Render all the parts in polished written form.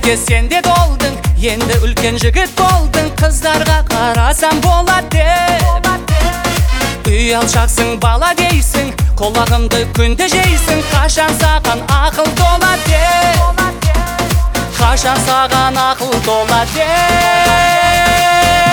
Өзгеріске сен де толдың, енді үлкен жігіт болдың. Қыздарға қарасам болады деп үй алшақсың, бала дейсің, құлағымды күнде жейсің. Қашан саған ақыл толады деп, қашан саған ақыл толады деп.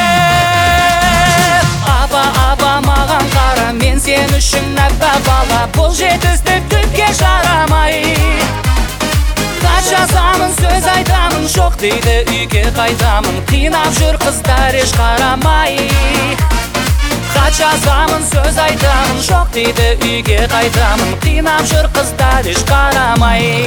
Аба маған қара, мен сен үшін аппақ бала. Бұл жетістік түкке жарамай. Хат жазамын, сөз айтамын, жоқ дейді үйге қайтамын. Қинап жүр қыздар еш қарамай. Хат жазамын, сөз айтамын, жоқ дейді үйге қайтамын. Қинап жүр қыздар еш қарамай.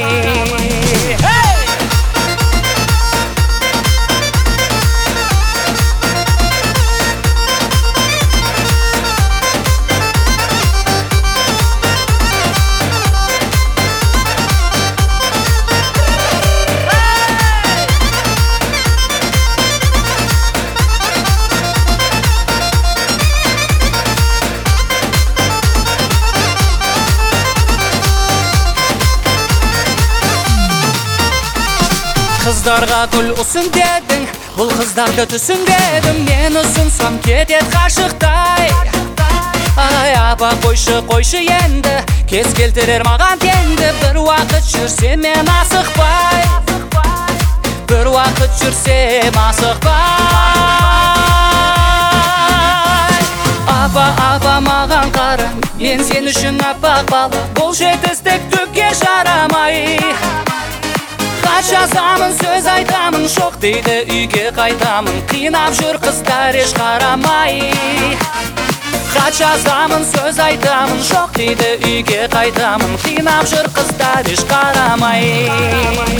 Қыздарға гүл ұсын дедің, бұл қыздарды түсінбедім. Мен ұсынсам кетет қашықтай. Ай, апа қойшы енді, кез келтірер маған теңді. Бір уақыт жүрсем мен асықпай, бір уақыт жүрсем асықпай. Апа маған қара, мен сен үшін аппақ бала. Бұл жетістік түкке жарамай. Хат жазамын, сөз айтамын, жоқ дейді үйге қайтамын. Қинап жүр қыздар еш қарамай. Хат жазамын, сөз айтамын, жоқ дейді үйге қайтамын. Қинап жүр қыздар еш қарамай.